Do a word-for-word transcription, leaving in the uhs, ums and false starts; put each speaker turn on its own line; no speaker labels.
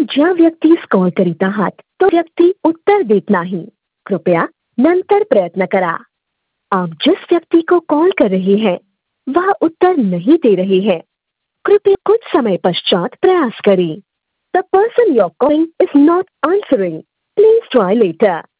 ज्या व्यक्तीस कॉल करीत आहात तो व्यक्ती उत्तर देत नाही। कृपया नंतर प्रयत्न करा। आप जिस व्यक्ति को कॉल कर रहे हैं वह उत्तर नहीं दे रहे हैं। कृपया कुछ समय पश्चात प्रयास करें। The person you are calling is not answering. Please try letter.